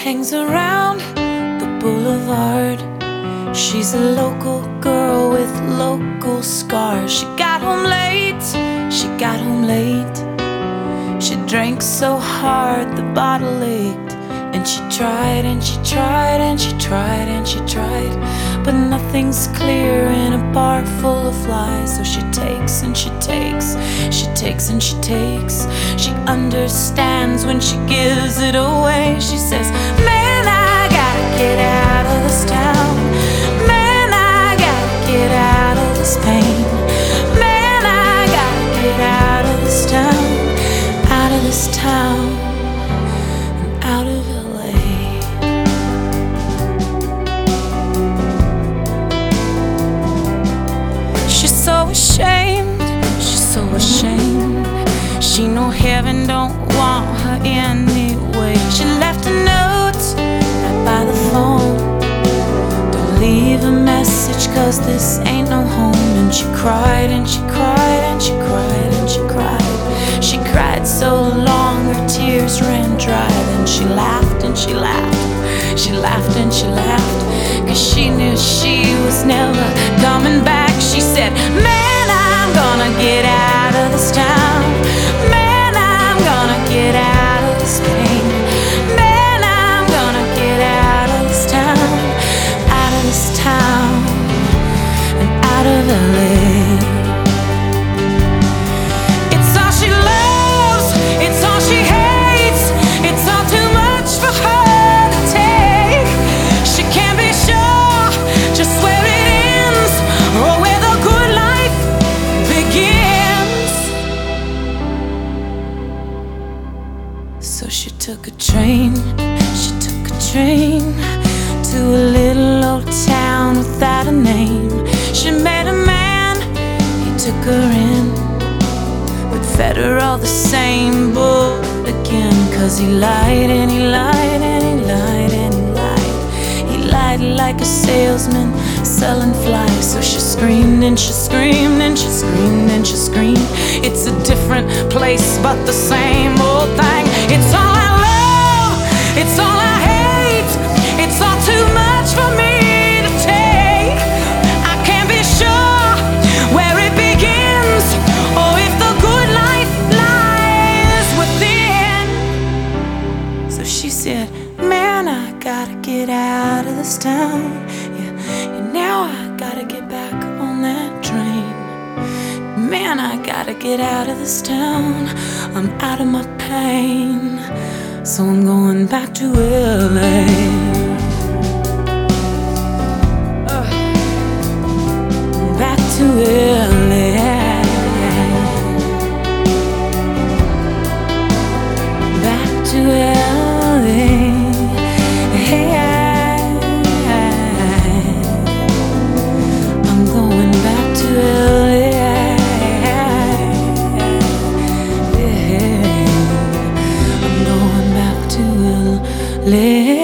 hangs around the boulevard. She's a local girl with local scars. She got home late, she got home late. She drank so hard the bottle ached. And she tried and she tried and she tried and she tried, but nothing's clear in a bar full of lies. So she takes and she takes, she takes and she takes. She understands when she gives it away. She says, man, I gotta get out of this town. Man, I gotta get out of this pain. Man, I gotta get out of this town. Out of this town and out of LA. She's so ashamed, she's so ashamed. She know heaven don't want her anyway. She left a note right by the phone. Don't leave a message, 'cause this ain't no home. And she cried and she cried and she cried and she cried. She cried so long her tears ran dry. Then she laughed and she laughed. She laughed and she laughed, 'cause she knew she was never coming back. She said, man, I'm gonna get out of this town. Man, I'm gonna get out of this pain. Man, I'm gonna get out of this town. Out of this town and out of LA. So she took a train, she took a train to a little old town without a name. She met a man, he took her in, but fed her all the same bull again. 'Cause he lied and he lied and he lied and he lied. He lied like a salesman selling flies. So she screamed and she screamed and she screamed and she screamed. It's a different place but the same old thing. It's all I love, it's all I hate. It's all too much for me to take. I can't be sure where it begins, or if the good life lies within. So she said, man, I gotta get out of this town. Yeah, now I gotta get back on that train. Man, I gotta get out of this town. I'm out of my pain, so I'm going back to LA. Back to LA. Back to LA. I'm going back to LA. I'm going back to LA.